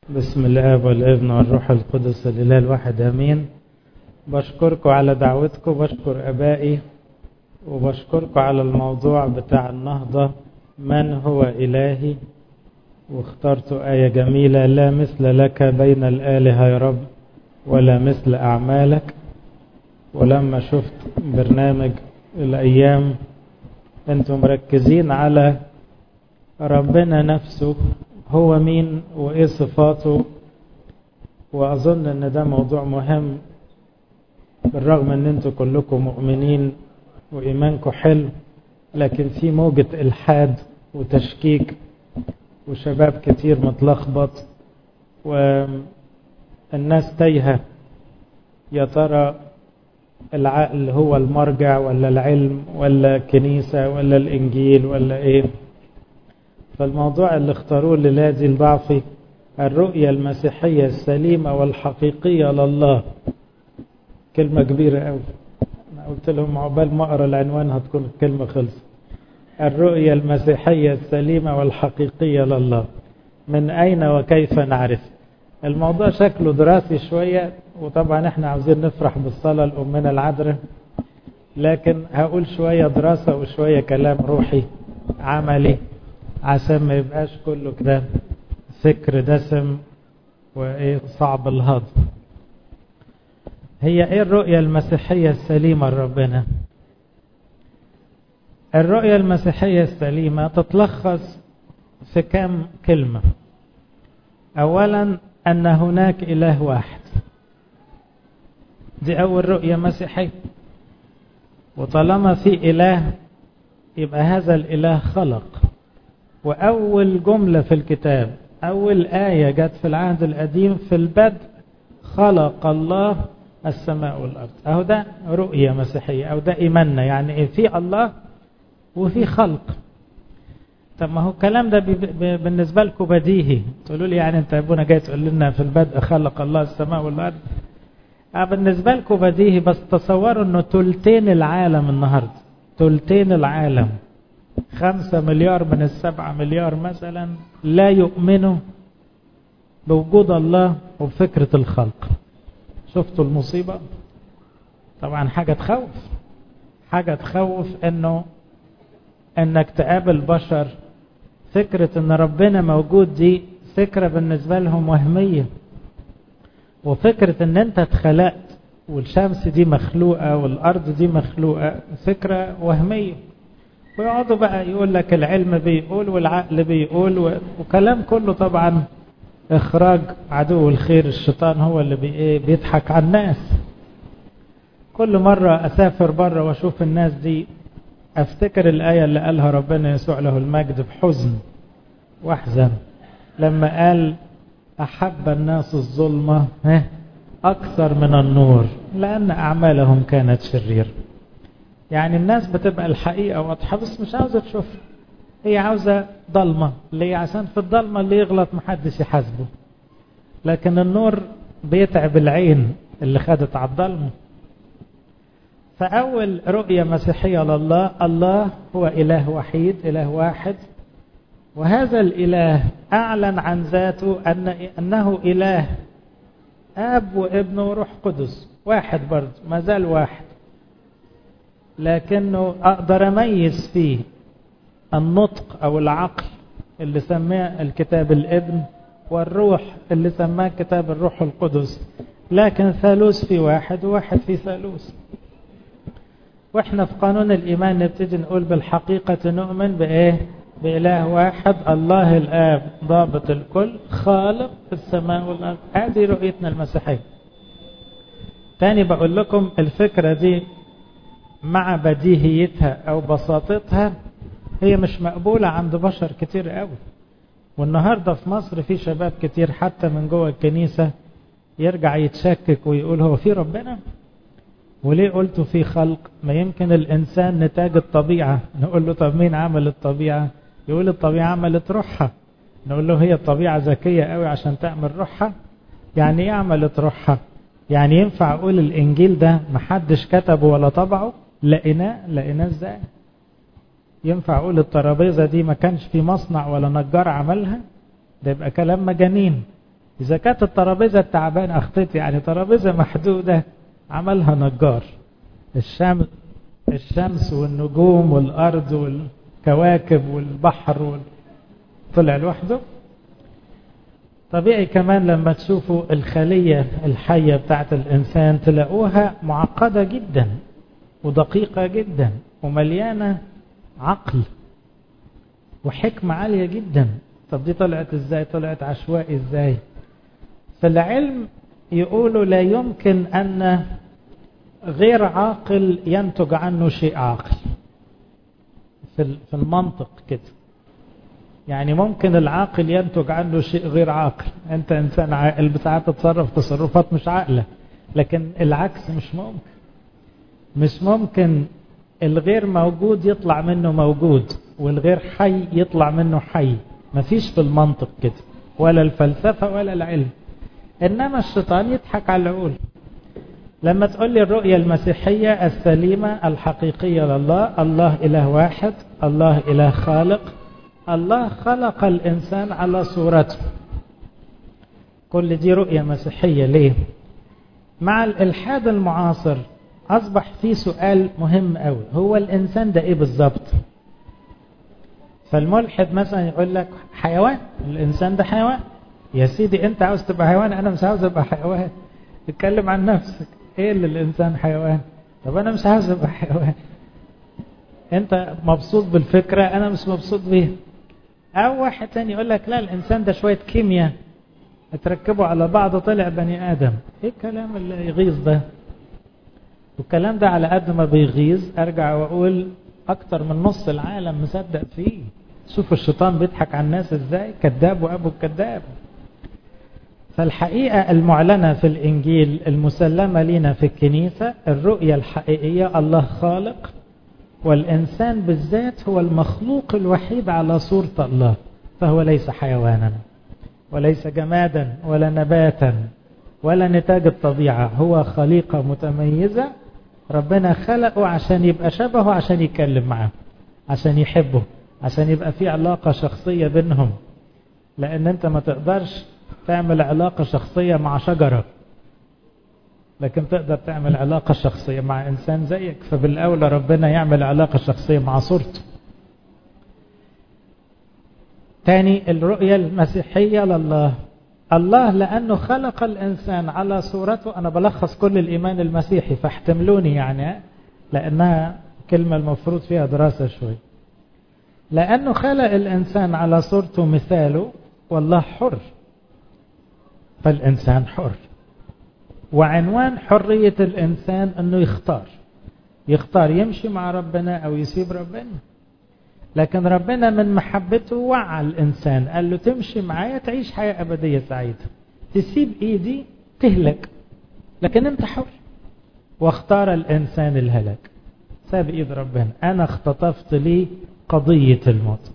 بسم الله والابن والروح القدس الإله الواحد آمين. بشكركم على دعوتكم، بشكر أبائي وبشكركم على الموضوع بتاع النهضة من هو إلهي، واخترت آية جميلة: لا مثل لك بين الآلهة يا رب ولا مثل أعمالك. ولما شفت برنامج الأيام أنتم مركزين على ربنا نفسه، هو مين وإيه صفاته، وأظن أن ده موضوع مهم بالرغم أن أنتم كلكم مؤمنين وإيمانكم حلو، لكن في موجة إلحاد وتشكيك وشباب كتير متلخبط والناس تايهة. يا ترى العقل هو المرجع ولا العلم ولا الكنيسة ولا الإنجيل ولا إيه؟ فالموضوع اللي اختاروه للادي الضعفي: الرؤية المسيحية السليمة والحقيقية لله. كلمة كبيرة قوي، أنا قلت لهم عقبال ما أقرأ العنوان هتكون الكلمة خلصت. الرؤية المسيحية السليمة والحقيقية لله، من أين وكيف نعرف؟ الموضوع شكله دراسي شوية، وطبعا احنا عاوزين نفرح بالصلاة لأمنا العذراء، لكن هقول شوية دراسة وشوية كلام روحي عملي عشان ما يبقاش كله كده فكر دسم وايه صعب الهضم. هي ايه الرؤية المسيحية السليمة لربنا؟ الرؤية المسيحية السليمة تتلخص في كام كلمة. اولا ان هناك اله واحد، دي اول رؤية مسيحية. وطالما في اله يبقى هذا الاله خلق. وأول جملة في الكتاب، أول آية جت في العهد القديم: في البدء خلق الله السماء والأرض. أهو ده رؤية مسيحية، أو ده إيماننا. يعني إيه؟ في الله وفي خلق. طب ما هو الكلام ده بالنسبة لكم بديهي. تقولوا لي يعني أنت يا ابونا جاي تقول لنا في البدء خلق الله السماء والأرض؟ بالنسبة لكم بديهي، بس تصوروا أنه تلتين العالم النهاردة، تلتين العالم 5 مليار من 7 مليار مثلا لا يؤمنوا بوجود الله وبفكرة الخلق. شفتوا المصيبة؟ طبعا حاجة تخوف، حاجة تخوف انك تقابل بشر فكرة ان ربنا موجود، دي فكرة بالنسبة لهم وهمية. وفكرة ان انت اتخلقت والشمس دي مخلوقة والارض دي مخلوقة فكرة وهمية. ويقعدوا بقى يقول لك العلم بيقول والعقل بيقول وكلام كله طبعا اخراج عدو الخير الشيطان، هو اللي بيضحك على الناس. كل مرة اسافر بره واشوف الناس دي افتكر الآية اللي قالها ربنا يسوع له المجد بحزن واحزن لما قال: احب الناس الظلمة اكثر من النور لان اعمالهم كانت شريرة. يعني الناس بتبقى الحقيقة واضحة بس مش عاوزة تشوفها، هي عاوزة ضلمة. ليه؟ عشان في الضلمة اللي يغلط محدش يحاسبه، لكن النور بيتعب العين اللي خدت على الضلمة. فأول رؤية مسيحية لله: الله هو إله وحيد، إله واحد. وهذا الإله أعلن عن ذاته أنه إله آب وابن وروح قدس، واحد برضه، ما زال واحد، لكنه أقدر أميز فيه النطق أو العقل اللي سماه الكتاب الابن، والروح اللي سماه كتاب الروح القدس. لكن ثالوث في واحد وواحد في ثالوث. وإحنا في قانون الإيمان نبتدي نقول بالحقيقة نؤمن بإيه؟ بإله واحد، الله الآب ضابط الكل خالق السماء والأرض. هذه رؤيتنا المسيحية. تاني بقول لكم الفكرة دي مع بديهيتها أو بساطتها هي مش مقبولة عند بشر كتير قوي. والنهاردة في مصر في شباب كتير حتى من جوه الكنيسة يرجع يتشكك ويقول: هو في ربنا؟ وليه قلتوا في خلق؟ ما يمكن الإنسان نتاج الطبيعة. نقول له: طب مين عمل الطبيعة؟ يقول: الطبيعة عملت روحها. نقول له: هي الطبيعة ذكية قوي عشان تعمل روحها؟ يعني ايه عملت روحها؟ يعني ينفع أقول الإنجيل ده محدش كتبه ولا طبعه؟ لقيناه ازاي؟ ينفع أقول الترابيزة دي ما كانش في مصنع ولا نجار عملها؟ ده يبقى كلام مجانين. إذا كانت الترابيزة التعبانة أخطيت، يعني ترابيزة محدودة عملها نجار. الشمس والنجوم والأرض والكواكب والبحر طلع لوحده. طبيعي كمان لما تشوفوا الخلية الحية بتاعت الإنسان تلاقوها معقدة جدا ودقيقة جدا ومليانة عقل وحكمة عالية جدا. طب دي طلعت ازاي؟ طلعت عشوائي ازاي؟ في العلم يقولوا لا يمكن أن غير عاقل ينتج عنه شيء عاقل. في المنطق كده، يعني ممكن العاقل ينتج عنه شيء غير عاقل. انت انسان عاقل بساعات تتصرف تصرفات مش عاقلة، لكن العكس مش ممكن الغير موجود يطلع منه موجود والغير حي يطلع منه حي. مفيش في المنطق كده، ولا الفلسفة ولا العلم. انما الشيطان يضحك على العقول. لما تقول لي الرؤية المسيحية السليمة الحقيقية لله، الله إله واحد، الله إله خالق، الله خلق الإنسان على صورته. كل دي رؤية مسيحية. ليه؟ مع الإلحاد المعاصر أصبح في سؤال مهم قوي، هو الإنسان ده إيه بالظبط؟ فالملحد مثلا يقول لك حيوان، الإنسان ده حيوان. يا سيدي أنت عاوز تبقى حيوان، أنا مش عاوز أبقى حيوان. اتكلم عن نفسك، إيه اللي الإنسان حيوان؟ طب أنا مش عاوز أبقى حيوان. أنت مبسوط بالفكرة، أنا مش مبسوط بيها. أو واحد تاني يقول لك لا، الإنسان ده شوية كيمياء اتركبوا على بعض طلع بني آدم. إيه الكلام اللي يغيظ ده؟ والكلام ده على قد ما بيغيظ أرجع وأقول أكتر من نص العالم مصدق فيه. شوفوا الشيطان بيضحك على الناس إزاي، كذاب وأبو الكذاب. فالحقيقة المعلنة في الإنجيل المسلمة لنا في الكنيسة الرؤية الحقيقية، الله خالق، والإنسان بالذات هو المخلوق الوحيد على صورة الله، فهو ليس حيوانا وليس جمادا ولا نباتا ولا نتاج الطبيعة. هو خليقة متميزة ربنا خلقه عشان يبقى شبهه، عشان يتكلم معه، عشان يحبه، عشان يبقى في علاقة شخصية بينهم. لأن أنت ما تقدرش تعمل علاقة شخصية مع شجرة، لكن تقدر تعمل علاقة شخصية مع إنسان زيك. فبالأولى ربنا يعمل علاقة شخصية مع صورته. تاني الرؤية المسيحية لله، الله لأنه خلق الإنسان على صورته. أنا بلخص كل الإيمان المسيحي فاحتملوني يعني، لأنها كلمة المفروض فيها دراسة شوي. لأنه خلق الإنسان على صورته مثاله، والله حر، فالإنسان حر. وعنوان حرية الإنسان أنه يختار يمشي مع ربنا أو يسيب ربنا. لكن ربنا من محبته وعى الإنسان، قال له تمشي معايا تعيش حياة أبدية سعيدة، تسيب إيدي تهلك، لكن أنت حر. واختار الإنسان الهلاك، ساب إيد ربنا. أنا اختطفت لي قضية الموت.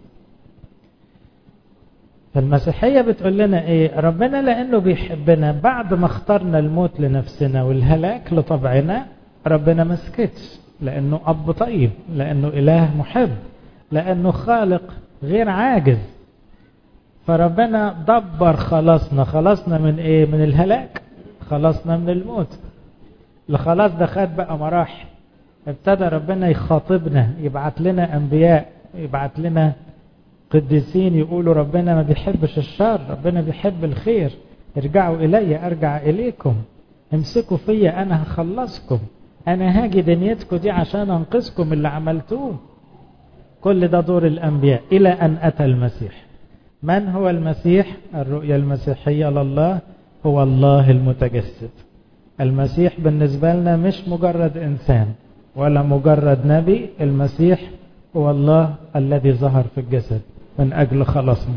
فالمسيحية بتقول لنا إيه؟ ربنا لأنه بيحبنا بعد ما اخترنا الموت لنفسنا والهلاك لطبعنا، ربنا مسكتش، لأنه أب طيب، لأنه إله محب، لأنه خالق غير عاجز. فربنا دبر خلصنا من إيه؟ من الهلاك، خلصنا من الموت. الخلاص ده خد بقى مراحل. ابتدى ربنا يخاطبنا، يبعت لنا أنبياء، يبعت لنا قديسين يقولوا ربنا ما بيحبش الشر، ربنا بيحب الخير. ارجعوا إلي أرجع إليكم، امسكوا فيا أنا هخلصكم، أنا هاجي دنيتكم دي عشان أنقذكم اللي عملتوه. كل ده دور الأنبياء إلى أن أتى المسيح. من هو المسيح؟ الرؤية المسيحية لله هو الله المتجسد. المسيح بالنسبة لنا مش مجرد إنسان ولا مجرد نبي، المسيح هو الله الذي ظهر في الجسد من أجل خلاصنا.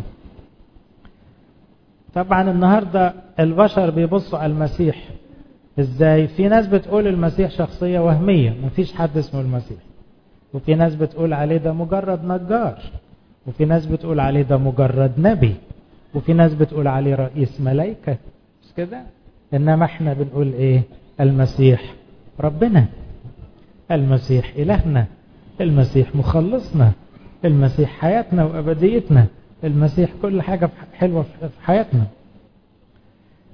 طبعا النهاردة البشر بيبصوا على المسيح ازاي؟ في ناس بتقول المسيح شخصية وهمية، مفيش حد اسمه المسيح. وفي ناس بتقول عليه ده مجرد نجار، وفي ناس بتقول عليه ده مجرد نبي، وفي ناس بتقول عليه رئيس ملائكة، مش كده؟ إنما احنا بنقول ايه؟ المسيح ربنا، المسيح إلهنا، المسيح مخلصنا، المسيح حياتنا وأبديتنا، المسيح كل حاجة حلوة في حياتنا.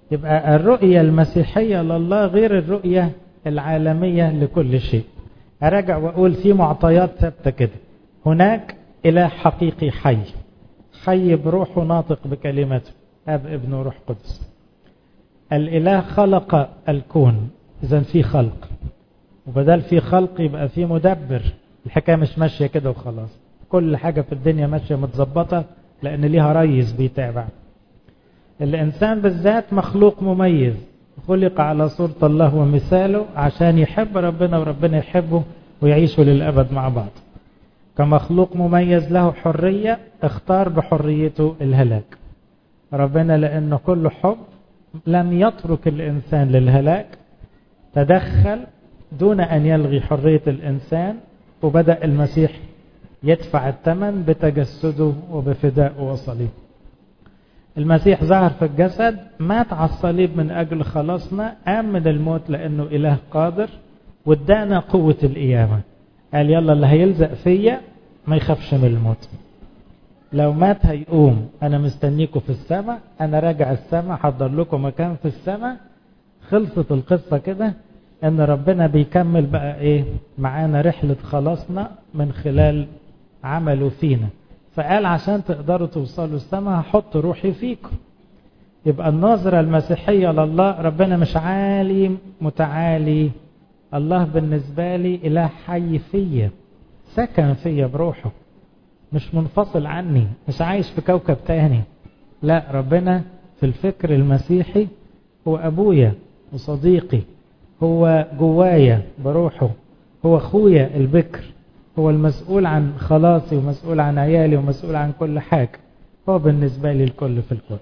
يبقى الرؤية المسيحية لله غير الرؤية العالمية لكل شيء. أرجع وأقول في معطيات ثابتة كده. هناك إله حقيقي حي، حي بروحه ناطق بكلمته، أب ابن وروح قدس. الإله خلق الكون، إذن في خلق، وبدل في خلق يبقى في مدبر. الحكاية مش ماشية كده وخلاص، كل حاجة في الدنيا ماشية متظبطة لأن ليها ريس بيتابع. الإنسان بالذات مخلوق مميز، خلق على صورة الله ومثاله عشان يحب ربنا وربنا يحبه ويعيشوا للأبد مع بعض. كمخلوق مميز له حرية، اختار بحريته الهلاك. ربنا لأنه كله حب لم يترك الإنسان للهلاك، تدخل دون أن يلغي حرية الإنسان، وبدأ المسيح يدفع الثمن بتجسده وبفدائه وصليبه. المسيح ظهر في الجسد، مات على الصليب من أجل خلاصنا، قام من الموت لأنه إله قادر، وادانا قوة القيامة. قال يلا اللي هيلزق فيا ما يخافش من الموت، لو مات هيقوم، أنا مستنيكم في السماء، أنا راجع السماء حضر لكم مكان في السماء. خلصت القصة كده، أن ربنا بيكمل بقى إيه معانا رحلة خلاصنا من خلال عمله فينا. فقال عشان تقدروا توصلوا السماء هحط روحي فيكم. يبقى النظرة المسيحية لله، ربنا مش عالي متعالي، الله بالنسبة لي إله حي فيا، سكن فيا بروحه، مش منفصل عني، مش عايش في كوكب تاني. لا، ربنا في الفكر المسيحي هو أبويا وصديقي، هو جوايا بروحه، هو أخويا البكر، هو المسؤول عن خلاصي ومسؤول عن عيالي ومسؤول عن كل حاجة. هو بالنسبة لي الكل في الكل.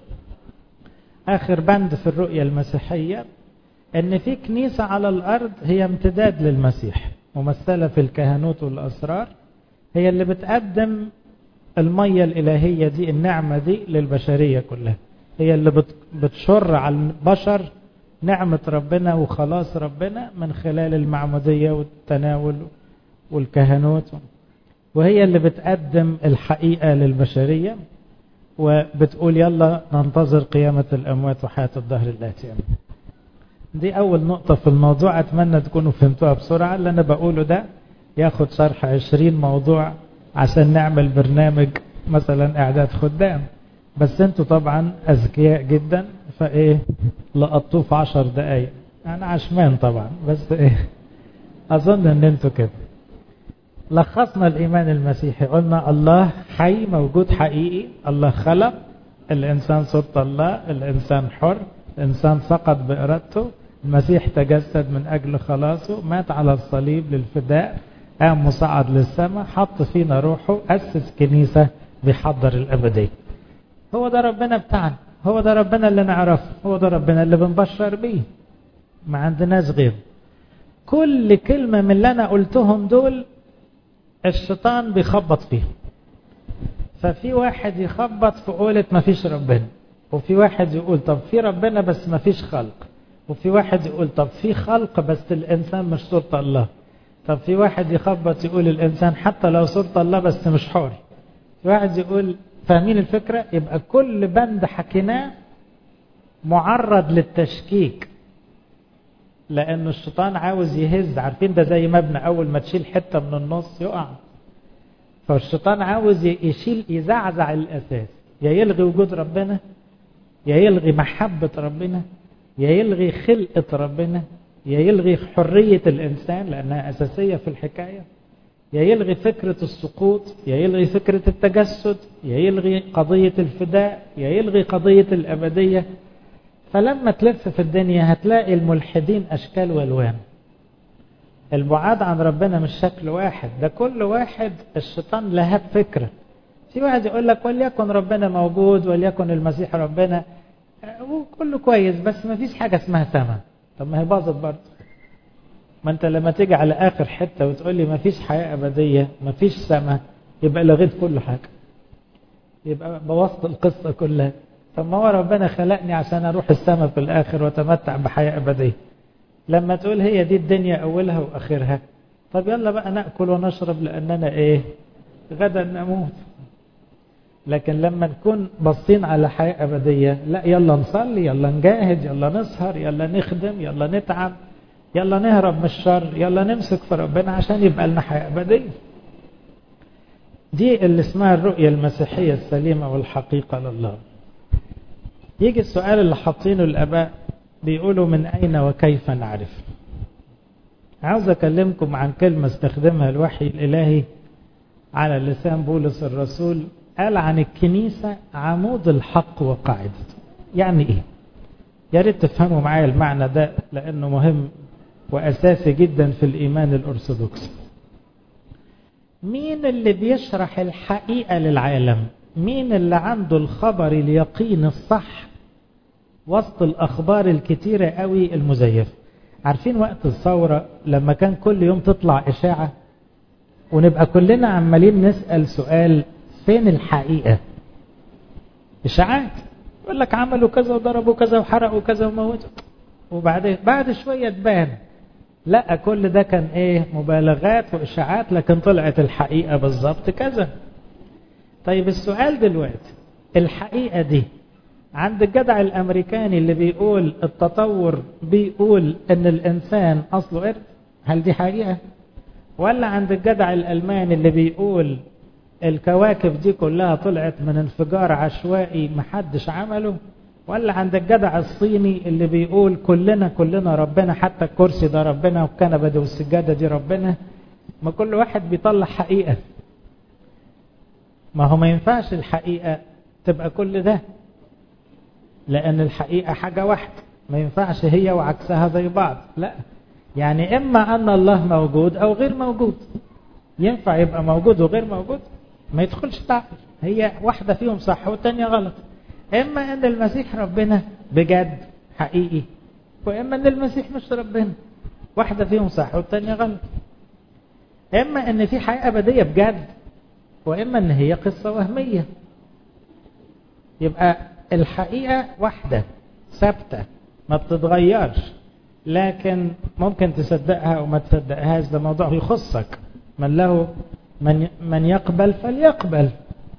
آخر بند في الرؤية المسيحية أن في كنيسة على الأرض هي امتداد للمسيح، ممثلة في الكهنوت والأسرار، هي اللي بتقدم المية الإلهية دي، النعمة دي للبشرية كلها، هي اللي بتشر على البشر نعمة ربنا وخلاص ربنا من خلال المعمودية والتناول والكهنوت، وهي اللي بتقدم الحقيقة للبشرية وبتقول يلا ننتظر قيامة الأموات وحياة الدهر الآتي. دي أول نقطة في الموضوع، أتمنى تكونوا فهمتوها بسرعة. اللي أنا بقوله ده ياخد شرح 20 موضوع عشان نعمل برنامج مثلا إعداد خدام، بس انتوا طبعا أذكياء جدا، فإيه لقطوه في 10 دقايق. أنا عشمان طبعا، بس إيه أظن أن انتوا كده. لخصنا الإيمان المسيحي، قلنا الله حي موجود حقيقي، الله خلق الإنسان صورة الله، الإنسان حر، الإنسان سقط بإرادته، المسيح تجسد من أجل خلاصه، مات على الصليب للفداء، قام مصعد للسماء، حط فينا روحه، أسس كنيسة بيحضر الأبدية. هو ده ربنا بتاعنا، هو ده ربنا اللي نعرفه، هو ده ربنا اللي بنبشر بيه، ما عندناش غيره. كل كلمة من اللي أنا قلتهم دول الشيطان بيخبط فيهم. ففي واحد يخبط في قولة ما فيش ربنا، وفي واحد يقول طب في ربنا بس ما فيش خلق، وفي واحد يقول طب في خلق بس الإنسان مش صورة الله، طب في واحد يخبط يقول الإنسان حتى لو صورة الله بس مش حر، في واحد يقول. فاهمين الفكرة؟ يبقى كل بند حكيناه معرض للتشكيك، لأنه الشيطان عاوز يهز. عارفين ده زي مبنى، أول ما تشيل حتة من النص يقع، فالشيطان عاوز يشيل يزعزع الأساس، يا يلغي وجود ربنا، يا يلغي محبة ربنا، يا يلغي خلقة ربنا، يا يلغي حرية الإنسان لأنها أساسية في الحكاية، يا يلغي فكرة السقوط، يا يلغي فكرة التجسد، يا يلغي قضية الفداء، يا يلغي قضية الأبدية. فلما تلف في الدنيا هتلاقي الملحدين أشكال والوان. البعاد عن ربنا مش شكل واحد، ده كل واحد الشيطان لهب فكرة. في واحد يقول لك وليكن ربنا موجود، وليكن المسيح ربنا، وكله كويس، بس ما فيش حاجة اسمها سماء. طب ما هي باظت برضه. ما انت لما تيجي على آخر حتة وتقول لي ما فيش حياة أبدية، ما فيش سماء، يبقى لغيت كل حاجة، يبقى بوظت القصة كلها. طب ما هو ربنا خلقني عشان أروح السماء في الآخر وتمتع بحياة أبدية. لما تقول هي دي الدنيا أولها وآخرها، طب يلا بقى نأكل ونشرب لأننا إيه غدا نموت. لكن لما نكون باصين على حياة أبدية، لا يلا نصلي، يلا نجاهد، يلا نسهر، يلا نخدم، يلا نتعب، يلا نهرب من الشر، يلا نمسك في ربنا عشان يبقى لنا حياة أبدية. دي اللي اسمها الرؤية المسيحية السليمة والحقيقة لله. يجي السؤال اللي حاطينه الآباء، بيقولوا من أين وكيف نعرف؟ عاوز أكلمكم عن كلمة استخدمها الوحي الإلهي على لسان بولس الرسول. قال عن الكنيسة عمود الحق وقاعدته. يعني إيه؟ يا ريت تفهموا معايا المعنى ده لأنه مهم وأساسي جدا في الإيمان الأرثوذكسي. مين اللي بيشرح الحقيقة للعالم؟ مين اللي عنده الخبر اليقين الصح وسط الأخبار الكتيرة قوي المزيفة؟ عارفين وقت الثورة لما كان كل يوم تطلع إشاعة ونبقى كلنا عمالين نسأل سؤال، فين الحقيقة؟ إشاعات، يقول لك عملوا كذا وضربوا كذا وحرقوا كذا وموتوا، وبعدين بعد شوية تبان لا كل ده كان ايه؟ مبالغات وإشاعات، لكن طلعت الحقيقة بالظبط كذا. طيب السؤال دلوقتي، الحقيقة دي عند الجدع الأمريكاني اللي بيقول التطور بيقول ان الإنسان أصله قرد، هل دي حقيقة؟ ولا عند الجدع الألماني اللي بيقول الكواكب دي كلها طلعت من انفجار عشوائي محدش عمله؟ ولا عند الجدع الصيني اللي بيقول كلنا ربنا، حتى الكرسي ده ربنا والكنبة دي والسجادة دي ربنا؟ ما كل واحد بيطلع حقيقة. ما هو ما ينفعش الحقيقة تبقى كل ده، لأن الحقيقة حاجة واحدة، ما ينفعش هي وعكسها زي بعض. لا، يعني إما أن الله موجود أو غير موجود. ينفع يبقى موجود وغير موجود؟ ما يدخلش تعقل. هي واحدة فيهم صح والتانية غلط. إما أن المسيح ربنا بجد حقيقي، وإما أن المسيح مش ربنا، واحدة فيهم صح والتانية غلط. إما أن في حياة أبدية بجد، وإما أن هي قصة وهمية. يبقى الحقيقة واحدة ثابتة ما بتتغيرش، لكن ممكن تصدقها أو ما تصدقهاش، ده موضوع يخصك. من يقبل فليقبل.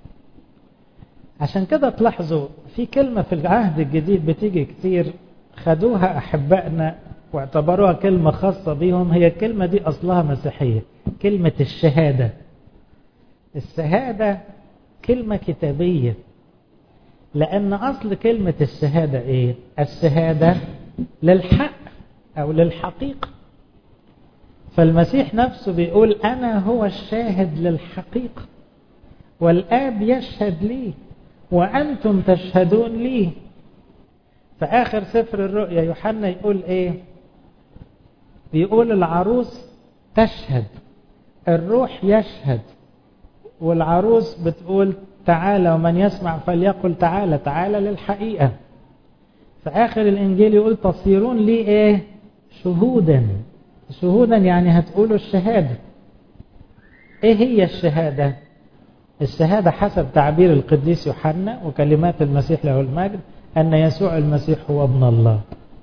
عشان كده تلاحظوا في كلمة في العهد الجديد بتيجي كتير، خدوها أحبائنا واعتبروها كلمة خاصة بيهم. هي الكلمة دي أصلها مسيحية، كلمة الشهادة. الشهادة كلمة كتابية، لأن أصل كلمة الشهادة إيه؟ الشهادة للحق أو للحقيقة. فالمسيح نفسه بيقول أنا هو الشاهد للحقيقة، والآب يشهد لي وأنتم تشهدون لي. فآخر سفر الرؤيا يوحنا يقول إيه؟ بيقول العروس تشهد، الروح يشهد، والعروس بتقول تعالى، ومن يسمع فليقل تعالى. تعالى للحقيقة. فآخر الإنجيل يقول تصيرون لي إيه؟ شهودا. شهودا يعني هتقولوا الشهادة. إيه هي الشهادة؟ الشهادة حسب تعبير القديس يوحنا وكلمات المسيح له المجد أن يسوع المسيح هو ابن الله.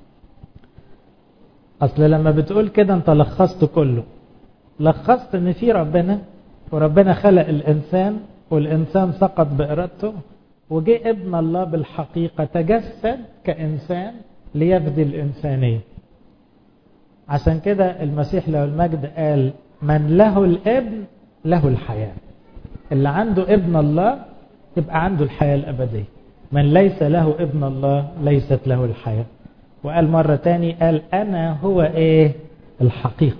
أصل لما بتقول كده أنت لخصت كله، لخصت أن في ربنا، وربنا خلق الإنسان، والإنسان سقط بإرادته، وجاء ابن الله بالحقيقة تجسد كإنسان ليفدي الإنسانية. عشان كده المسيح له المجد قال من له الابن له الحياة. اللي عنده ابن الله يبقى عنده الحياة الأبدية، من ليس له ابن الله ليست له الحياة. وقال مرة تاني، قال أنا هو إيه؟ الحقيقة.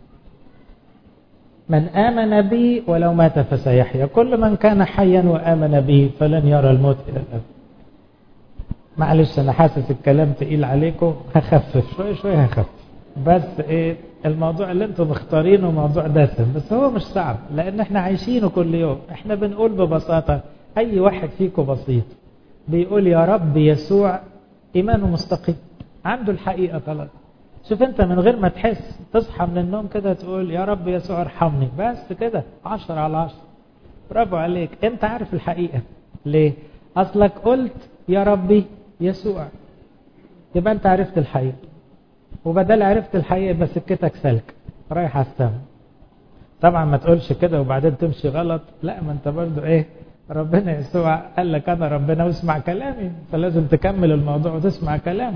من آمن بي ولو مات فسيحيا، كل من كان حيا وآمن بي فلن يرى الموت إلى الأبد. معلش أنا حاسس الكلام تقيل عليكم، هخفف شوية هخفف. بس إيه الموضوع اللي انتم مختارينه موضوع دسم، بس هو مش صعب لأن احنا عايشينه كل يوم. احنا بنقول ببساطة، أي واحد فيكم بسيط بيقول يا رب يسوع، إيمانه مستقيم، عنده الحقيقة خلاص. شوف انت من غير ما تحس تصحى من النوم كده تقول يا رب يسوع ارحمني، بس كده 10/10. برافو عليك، انت عارف الحقيقة. ليه؟ اصلك قلت يا ربي يسوع، يبقى انت عرفت الحقيقة. وبدل عرفت الحقيقة يبقى سكتك سلك رايح على السما. طبعا ما تقولش كده وبعدين تمشي غلط، لا، ما انت برضو ايه ربنا يسوع قال لك أنا ربنا واسمع كلامي، فلازم تكمل الموضوع وتسمع كلامي.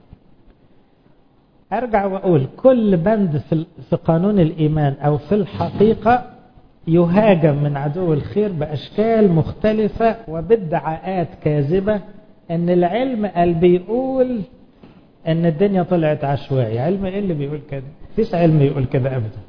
أرجع وأقول كل بند في قانون الإيمان أو في الحقيقة يهاجم من عدو الخير بأشكال مختلفة وبادعاءات كاذبة أن العلم قال بيقول أن الدنيا طلعت عشوائي. علم إيه اللي بيقول كده؟ فيش علم يقول كده أبدا.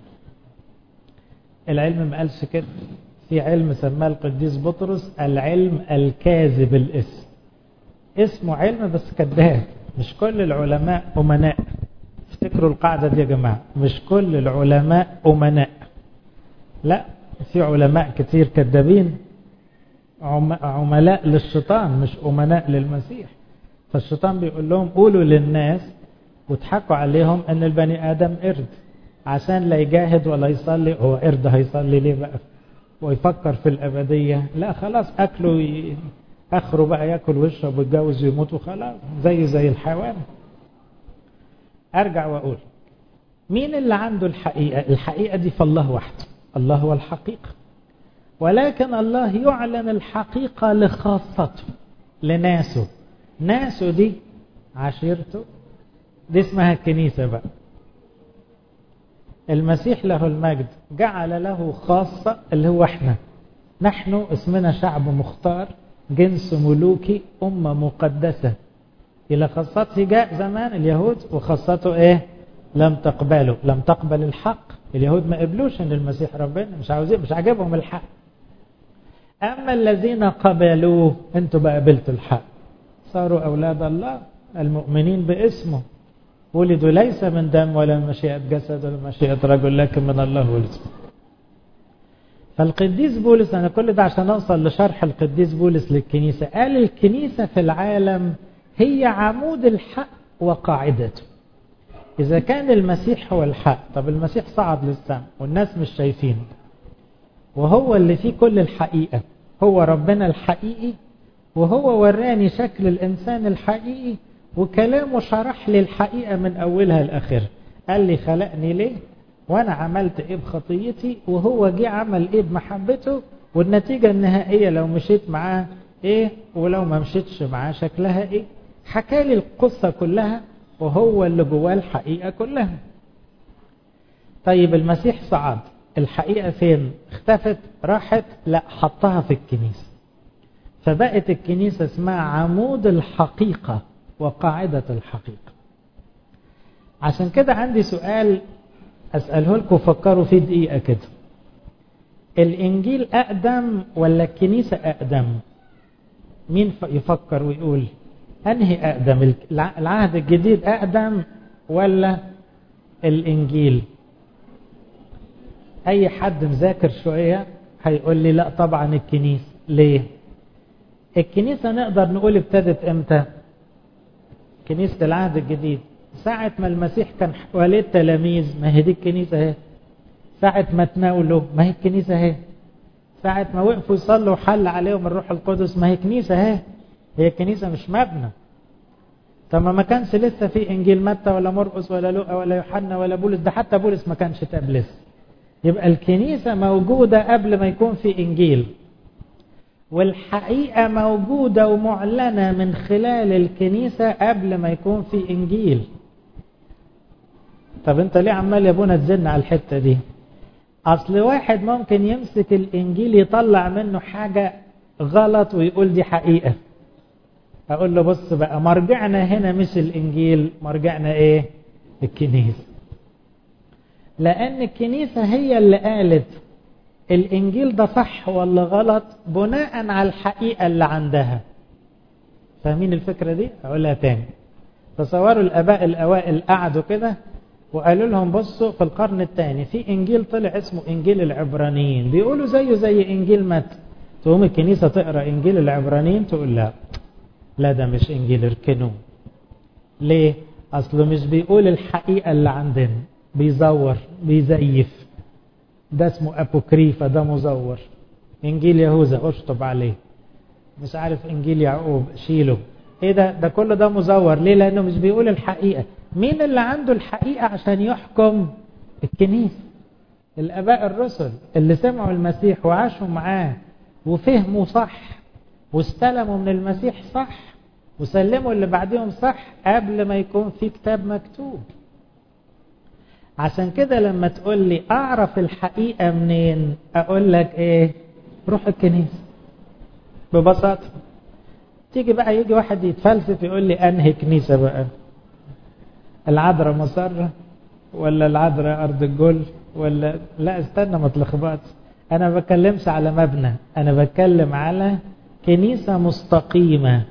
العلم ما قالش كده. في علم سماه القديس بطرس العلم الكاذب الاسم. اسمه علم بس كذاب. مش كل العلماء أمناء. افتكروا القاعدة دي يا جماعة، مش كل العلماء أمناء. لا، في علماء كتير كذابين، عملاء للشيطان مش أمناء للمسيح. فالشيطان بيقول لهم قولوا للناس وتحكوا عليهم ان البني آدم قرد، عشان لا يجاهد ولا يصلي. هو قرد هيصلي ليه بقى ويفكر في الأبدية؟ لا خلاص، أكله آخره بقى يأكل ويشرب ويتجوز ويموت وخلاص، زي الحيوان. أرجع وأقول مين اللي عنده الحقيقة؟ الحقيقة دي فالله وحده، الله هو الحقيقة. ولكن الله يعلن الحقيقة لخاصته، لناسه. ناسه دي عشيرته، دي اسمها الكنيسة بقى. المسيح له المجد جعل له خاصة اللي هو احنا. نحن اسمنا شعب مختار، جنس ملوكي، أمة مقدسة. إلى خاصته جاء زمان اليهود، وخاصته ايه؟ لم تقبل الحق. اليهود ما قبلوش ان المسيح ربنا، مش عاجبهم الحق. أما الذين قبلوه، انتوا بقى قبلتوا الحق، صاروا أولاد الله المؤمنين باسمه. ولدوا ليس من دم ولا من مشيئة جسد ولا مشيئة رجل، لكن من الله ولد. فالقديس بولس، أنا كل ده عشان أوصل لشرح القديس بولس للكنيسة. قال الكنيسة في العالم هي عمود الحق وقاعدته. إذا كان المسيح هو الحق، طب المسيح صعد للسماء والناس مش شايفينه، وهو اللي فيه كل الحقيقة، هو ربنا الحقيقي، وهو وراني شكل الإنسان الحقيقي، وكلامه شرح لي الحقيقة من أولها لآخرها. قال لي خلقني ليه، وأنا عملت إيه بخطيتي، وهو جه عمل إيه بمحبته، والنتيجة النهائية لو مشيت معاه إيه، ولو ما مشيتش معاه شكلها إيه. حكى لي القصة كلها، وهو اللي جواه الحقيقة كلها. طيب المسيح صعد، الحقيقة فين؟ اختفت؟ راحت؟ لا، حطها في الكنيسة. فبقت الكنيسة اسمها عمود الحقيقة وقاعدة الحقيقة. عشان كده عندي سؤال أسأله لكم، فكروا فيه دقيقة كده. الإنجيل أقدم ولا الكنيسة أقدم؟ مين يفكر ويقول أنهي أقدم؟ العهد الجديد أقدم ولا الإنجيل؟ أي حد مذاكر شوية هيقول لي لا طبعا الكنيسة. ليه؟ الكنيسة نقدر نقول ابتدت امتى؟ كنيسة العهد الجديد ساعة ما المسيح كان حواليه التلاميذ، ما هي دي الكنيسة اهي. ساعة ما تناولوا، ما هي الكنيسة اهي. ساعة ما وقفوا يصلوا وحل عليهم الروح القدس، ما هي كنيسة اهي. هي الكنيسة مش مبنى. طب ما كانش لسه في انجيل متى ولا مرقس ولا لوقا ولا يوحنا ولا بولس، ده حتى بولس ما كانش تاب لسه. يبقى الكنيسة موجودة قبل ما يكون في انجيل، والحقيقة موجودة ومعلنة من خلال الكنيسة قبل ما يكون في إنجيل. طب انت ليه عمال يا ابونا تزن على الحتة دي؟ أصل واحد ممكن يمسك الإنجيل يطلع منه حاجة غلط ويقول دي حقيقة. أقول له بص بقى، مرجعنا هنا مش الإنجيل، مرجعنا إيه؟ الكنيسة. لأن الكنيسة هي اللي قالت الإنجيل ده صح ولا غلط بناء على الحقيقة اللي عندها. فاهمين الفكرة دي؟ أقولها تاني. تصوروا الآباء الأوائل قعدوا كده وقالوا لهم بصوا، في القرن الثاني في إنجيل طلع اسمه إنجيل العبرانيين، بيقولوا زيه زي إنجيل متى. تقوم الكنيسة تقرأ إنجيل العبرانيين تقول لا ده مش إنجيل، اركنوه. ليه؟ أصله مش بيقول الحقيقة اللي عندنا، بيزور بيزيف. ده اسمه أبوكريفة، ده مزور. إنجيل يهوذا أشطب عليه، مش عارف إنجيل يعقوب شيله. إيه ده كله ده مزور. ليه؟ لأنه مش بيقول الحقيقة. مين اللي عنده الحقيقة عشان يحكم؟ الكنيسة. الآباء الرسل اللي سمعوا المسيح وعاشوا معاه وفهموا صح واستلموا من المسيح صح وسلموا اللي بعدهم صح قبل ما يكون في كتاب مكتوب. عشان كده لما تقول لي اعرف الحقيقة منين، اقول لك ايه؟ روح الكنيسة ببساطة. تيجي بقى يجي واحد يتفلسف يقول لي انهي كنيسة بقى؟ العذراء مسرة ولا العذراء ارض الجول ولا؟ لا استنى ما تلخبطش، انا ما بتكلمش على مبنى، انا بتكلم على كنيسة مستقيمة،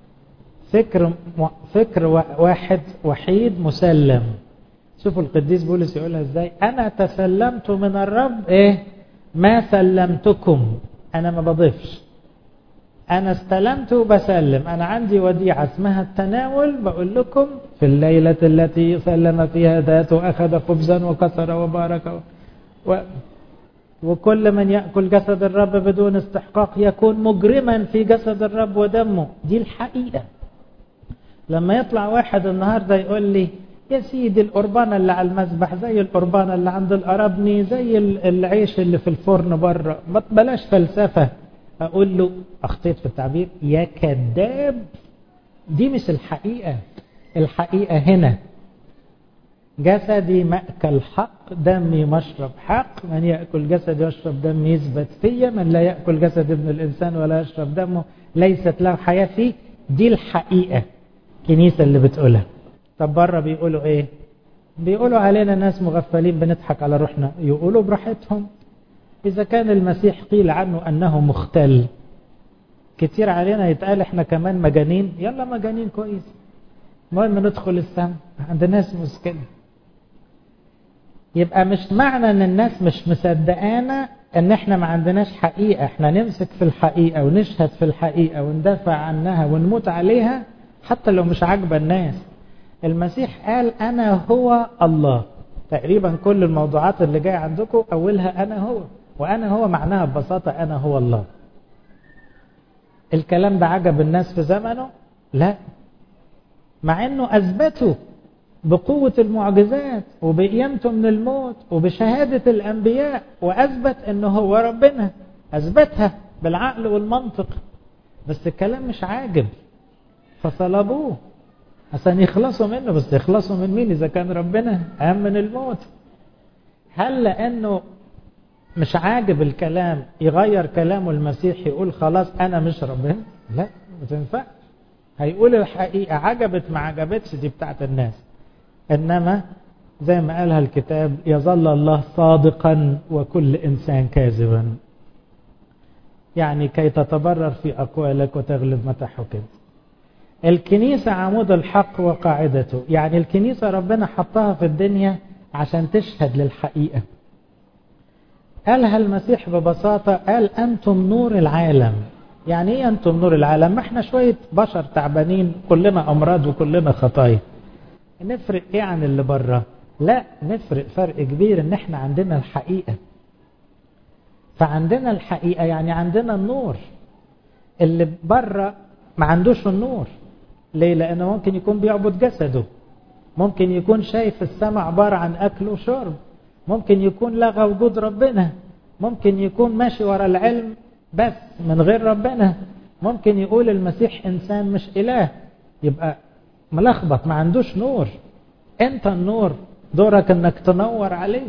فكر واحد وحيد مسلم. شوفوا القديس بولس يقولها ازاي: انا تسلمت من الرب ايه ما سلمتكم. انا ما بضيفش، انا استلمت وبسلم. انا عندي وديعة اسمها التناول، بقول لكم في الليلة التي سلم فيها ذاته اخذ خبزا وكسر وبارك وكل من يأكل جسد الرب بدون استحقاق يكون مجرما في جسد الرب ودمه. دي الحقيقة. لما يطلع واحد النهاردة يقول لي يا سيدي القربانة اللي على المذبح زي القربانة اللي عند القرابني زي العيش اللي في الفرن بره، ما بلاش فلسفة، اقول له اخطيت في التعبير يا كذاب، دي مش الحقيقة. الحقيقة هنا: جسدي مأكل حق، دمي مشرب حق، من يأكل جسدي يشرب دمي يثبت فيا، من لا يأكل جسد ابن الإنسان ولا يشرب دمه ليست له حياة فيه. دي الحقيقة كنيسة اللي بتقولها. طب بره بيقولوا ايه؟ بيقولوا علينا ناس مغفلين بنضحك على روحنا. يقولوا براحتهم. إذا كان المسيح قيل عنه أنه مختل، كتير علينا يتقال احنا كمان مجانين. يلا مجانين كويس، المهم ندخل السماء، عند ناس مسكين. يبقى مش معنى ان الناس مش مصدقانا ان احنا ما عندناش حقيقة. احنا نمسك في الحقيقة ونشهد في الحقيقة وندافع عنها ونموت عليها حتى لو مش عاجبة الناس. المسيح قال انا هو الله. تقريبا كل الموضوعات اللي جاية عندكم اولها انا هو، وانا هو معناها ببساطة انا هو الله. الكلام ده عجب الناس في زمنه؟ لا، مع انه اثبتوا بقوة المعجزات وبقيامته من الموت وبشهادة الانبياء، واثبت انه هو ربنا، اثبتها بالعقل والمنطق، بس الكلام مش عاجب فصلبوه عشان يخلصوا منه. بس يخلصوا من مين اذا كان ربنا اهم من الموت؟ هل لانه مش عاجب الكلام يغير كلامه المسيح يقول خلاص انا مش ربنا؟ لا، ما تنفع. هيقول الحقيقة، عجبت ما عجبتش دي بتاعت الناس. انما زي ما قالها الكتاب: يظل الله صادقا وكل انسان كاذبا. يعني كي تتبرر في اقوالك وتغلب متى حكمت. الكنيسة عمود الحق وقاعدته. يعني الكنيسة ربنا حطها في الدنيا عشان تشهد للحقيقة. قالها المسيح ببساطة، قال أنتم نور العالم. يعني ايه أنتم نور العالم؟ ما احنا شوية بشر تعبانين، كلنا أمراض وكلنا خطايا. نفرق ايه عن اللي بره؟ لا، نفرق فرق كبير ان احنا عندنا الحقيقة. فعندنا الحقيقة يعني عندنا النور. اللي بره ما عندوش النور. ليه؟ لأنه ممكن يكون بيعبد جسده، ممكن يكون شايف السماء عبارة عن أكل وشرب، ممكن يكون لغى وجود ربنا، ممكن يكون ماشي ورا العلم بس من غير ربنا، ممكن يقول المسيح إنسان مش إله. يبقى ملخبط، ما عندوش نور. أنت النور، دورك أنك تنور عليه.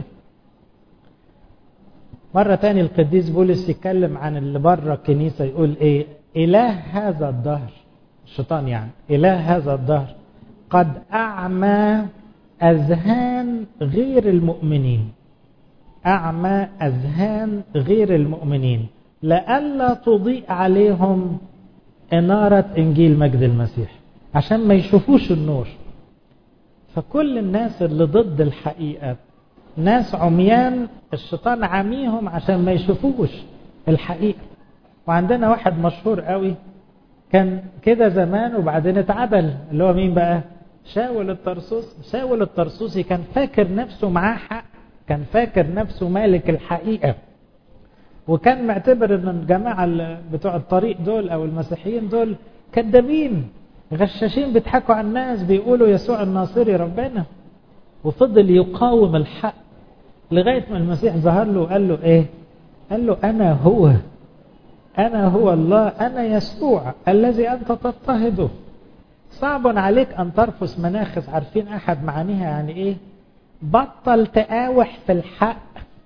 مرة تاني القديس بولس يتكلم عن اللي بره الكنيسة، يقول إيه؟ إله هذا الدهر، الشيطان يعني، إله هذا الدهر قد أعمى أذهان غير المؤمنين. أعمى أذهان غير المؤمنين لئلا تضيء عليهم إنارة إنجيل مجد المسيح، عشان ما يشوفوش النور. فكل الناس اللي ضد الحقيقة ناس عميان، الشيطان عميهم عشان ما يشوفوش الحقيقة. وعندنا واحد مشهور قوي كان كده زمان وبعدين اتعدل، اللي هو مين بقى؟ شاول الطرسوسي. شاول الطرسوسي كان فاكر نفسه معاه حق، كان فاكر نفسه مالك الحقيقة، وكان معتبر ان الجماعة بتوع الطريق دول او المسيحيين دول كذابين غشاشين بيضحكوا على الناس، بيقولوا يسوع الناصري ربنا. وفضل يقاوم الحق لغاية ما المسيح ظهر له وقال له ايه؟ قال له انا هو، أنا هو الله، أنا يسوع الذي أنت تضطهده. صعب عليك أن ترفس مناخس. عارفين أحد معانيها يعني إيه؟ بطل تقاوح في الحق.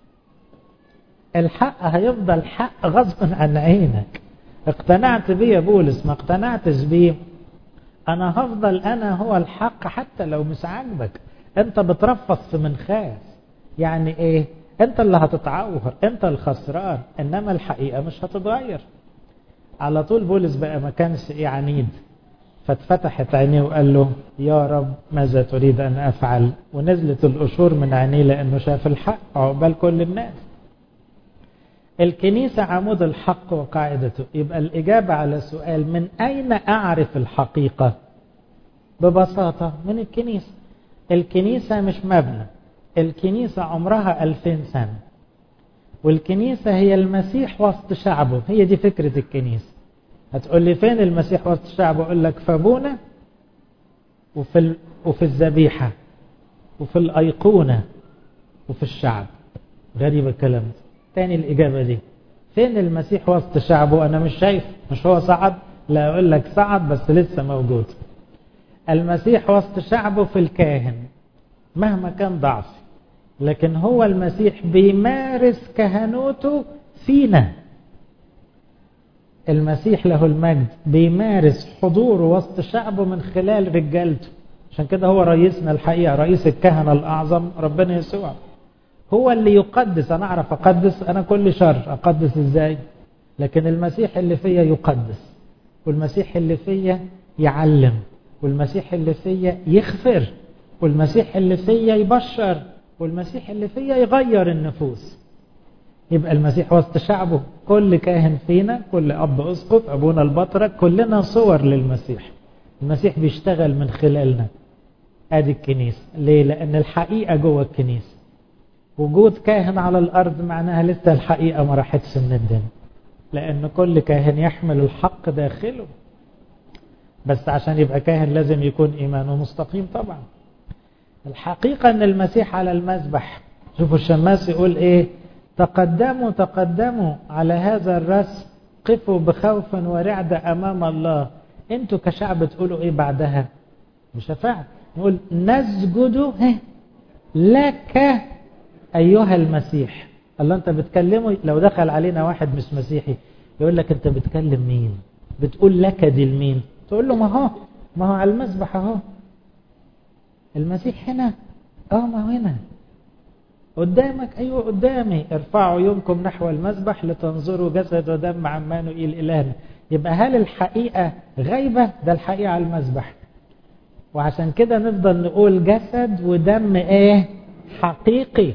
الحق هيفضل حق غصب عن عينك. اقتنعت بيه يا بولس ما اقتنعتش بيه، أنا هفضل أنا هو الحق حتى لو مش عاجبك. أنت بترفص في منخاس، يعني إيه؟ أنت اللي هتتعور، أنت الخسران، إنما الحقيقة مش هتتغير. على طول بولس بقى ما كانش إيه عنيد، فاتفتحت عينيه وقال له يا رب ماذا تريد أن أفعل؟ ونزلت القشور من عينيه لأنه شاف الحق عقبال كل الناس. الكنيسة عمود الحق وقاعدته. يبقى الإجابة على سؤال من أين أعرف الحقيقة؟ ببساطة من الكنيسة. الكنيسة مش مبنى، الكنيسة عمرها 2000 سنة، والكنيسة هي المسيح وسط شعبه. هي دي فكرة الكنيسة. هتقول لي فين المسيح وسط شعبه؟ أقول لك في أبونا وفي الذبيحة وفي الأيقونة وفي الشعب. غريب الكلام ده. تاني الإجابة دي، فين المسيح وسط شعبه؟ أنا مش شايف. مش هو صعد؟ لا، أقول لك صعد بس لسه موجود. المسيح وسط شعبه في الكاهن مهما كان ضعف، لكن هو المسيح بيمارس كهنوته فينا. المسيح له المجد بيمارس حضوره وسط شعبه من خلال رجالته. عشان كده هو رئيسنا الحقيقة، رئيس الكهنة الأعظم ربنا يسوع. هو اللي يقدس. أنا أعرف أقدس، أنا كل شر أقدس إزاي؟ لكن المسيح اللي فيا يقدس، والمسيح اللي فيا يعلم، والمسيح اللي فيا يغفر، والمسيح اللي فيا يبشر، والمسيح اللي فيا يغير النفوس. يبقى المسيح وسط شعبه. كل كاهن فينا، كل أب أسقف، أبونا البطرك، كلنا صور للمسيح. المسيح بيشتغل من خلالنا. ادي الكنيسة. ليه؟ لأن الحقيقة جوه الكنيسة. وجود كاهن على الأرض معناها لسه الحقيقة ما راحتش من الدنيا، لأن كل كاهن يحمل الحق داخله. بس عشان يبقى كاهن لازم يكون إيمانه مستقيم طبعا. الحقيقة أن المسيح على المذبح. شوفوا الشماس يقول إيه؟ تقدموا تقدموا على هذا الرأس، قفوا بخوف ورعدة أمام الله. أنتوا كشعب تقولوا إيه بعدها؟ بشفاعة. نقول نسجد لك أيها المسيح. الله، أنت بتكلمه. لو دخل علينا واحد مش مسيحي يقول لك أنت بتكلم مين؟ بتقول لك دي لمين؟ تقول له ما هو على المذبح أهو. المسيح هنا، ما هو هنا قدامك. أيوة قدامي. ارفعوا يومكم نحو المذبح لتنظروا جسد ودم عمانوئيل إلهنا. يبقى هل الحقيقة غيبة؟ ده الحقيقة على المذبح. وعشان كده نفضل نقول جسد ودم حقيقي،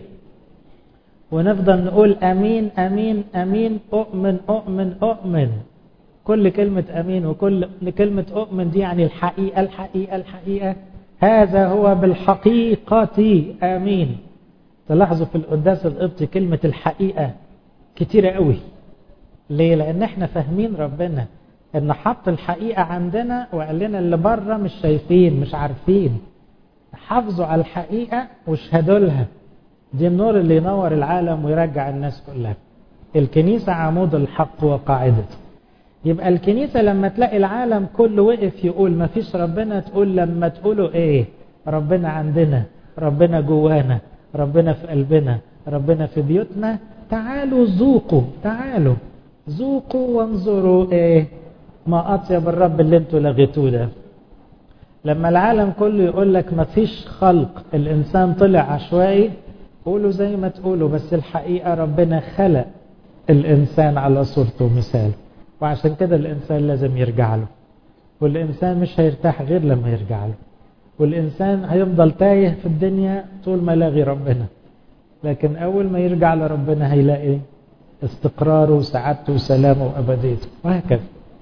ونفضل نقول أمين أمين أمين، أؤمن أؤمن أؤمن. كل كلمة أمين وكل كلمة أؤمن دي يعني الحقيقة الحقيقة الحقيقة. هذا هو بالحقيقة آمين. تلاحظوا في القداس القبطي كلمة الحقيقة كتيرة قوي. ليه؟ لأن احنا فاهمين ربنا ان حط الحقيقة عندنا وقال لنا اللي بره مش شايفين مش عارفين. حافظوا على الحقيقة واشهدوا لها. دي النور اللي ينور العالم ويرجع الناس كلها. الكنيسة عمود الحق وقاعدته. يبقى الكنيسة لما تلاقي العالم كله وقف يقول ما فيش ربنا، تقول لما تقولوا ايه؟ ربنا عندنا، ربنا جوانا، ربنا في قلبنا، ربنا في بيوتنا. تعالوا ذوقوا، تعالوا ذوقوا وانظروا ما أطيب الرب اللي انتوا لغيتوه ده. لما العالم كله يقول لك ما فيش خلق، الإنسان طلع عشوائي، قولوا زي ما تقولوا، بس الحقيقة ربنا خلق الإنسان على صورته ومثاله. وعشان كده الإنسان لازم يرجع له، والإنسان مش هيرتاح غير لما يرجع له، والإنسان هيفضل تايه في الدنيا طول ما لاغي ربنا، لكن أول ما يرجع لربنا هيلاقي استقراره وسعادته وسلامه وأبديته وهكذا.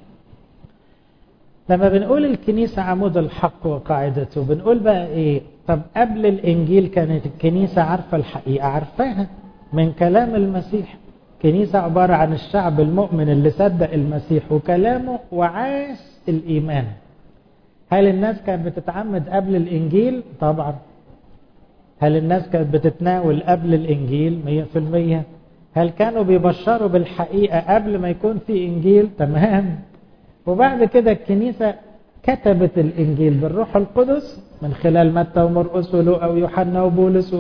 لما بنقول الكنيسة عمود الحق وقاعدته، بنقول بقى ايه؟ طب قبل الإنجيل كانت الكنيسة عارفة الحقيقة، عارفاها من كلام المسيح. كنيسة عبارة عن الشعب المؤمن اللي صدق المسيح وكلامه وعاش الإيمان. هل الناس كانت بتتعمد قبل الإنجيل؟ طبعا. هل الناس كانت بتتناول قبل الإنجيل؟ 100%. هل كانوا بيبشروا بالحقيقة قبل ما يكون في إنجيل؟ تمام. وبعد كده الكنيسة كتبت الإنجيل بالروح القدس من خلال متى ومرقس ولوقا ويوحنا وبولس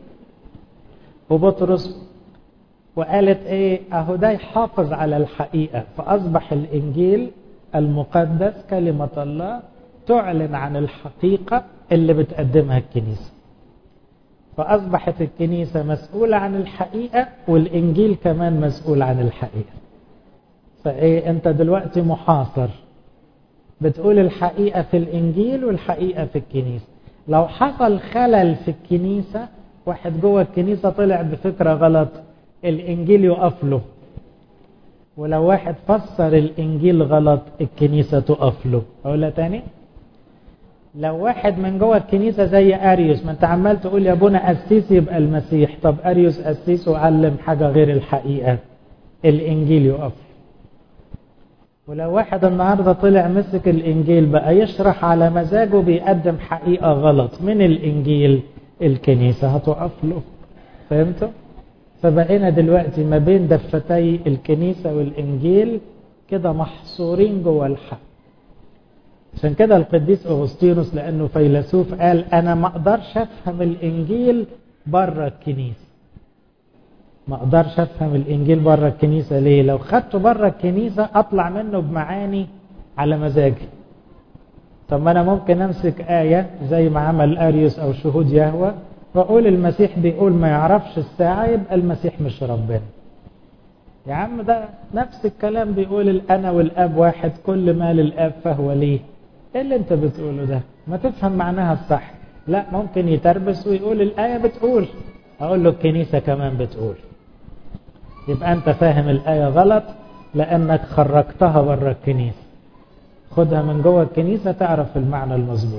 وبطرس، وقالت ايه؟ اهو ده يحافظ على الحقيقة، فأصبح الإنجيل المقدس كلمة الله تعلن عن الحقيقة اللي بتقدمها الكنيسة. فأصبحت الكنيسة مسؤولة عن الحقيقة، والإنجيل كمان مسؤول عن الحقيقة. فايه انت دلوقتي محاصر، بتقول الحقيقة في الإنجيل والحقيقة في الكنيسة. لو حصل خلل في الكنيسة، واحد جوه الكنيسة طلع بفكرة غلط، الإنجيل يقف له. ولو واحد فسر الإنجيل غلط، الكنيسة تقف له. أقولها تاني، لو واحد من جوه الكنيسة زي أريوس، ما انت عمال تقول يا ابونا قسيس يبقى المسيح، طب أريوس قسيس وعلم حاجة غير الحقيقة، الإنجيل يقف. ولو واحد النهاردة طلع مسك الإنجيل بقى يشرح على مزاجه، بيقدم حقيقة غلط من الإنجيل، الكنيسة هتقف له. فهمتوا؟ فبقينا دلوقتي ما بين دفتي الكنيسة والإنجيل كده محصورين جوه الحق. عشان كده القديس أغسطينوس لأنه فيلسوف قال أنا ما أقدرش أفهم الإنجيل بره الكنيسة. ما أقدرش أفهم الإنجيل بره الكنيسة. ليه؟ لو خدته بره الكنيسة أطلع منه بمعاني على مزاجي. طب ما أنا ممكن أمسك آية زي ما عمل أريوس أو شهود يهوه، وأقول المسيح بيقول ما يعرفش الساعة، يبقى المسيح مش ربنا. يا عم ده نفس الكلام بيقول الأنا والأب واحد، كل ما للأب فهو ليه. إيه اللي أنت بتقوله ده؟ ما تفهم معناها الصح. لا، ممكن يتربس ويقول الآية بتقول، أقول له الكنيسة كمان بتقول. يبقى أنت فاهم الآية غلط لأنك خرجتها بره الكنيسة. خدها من جوه الكنيسة تعرف المعنى المظبوط.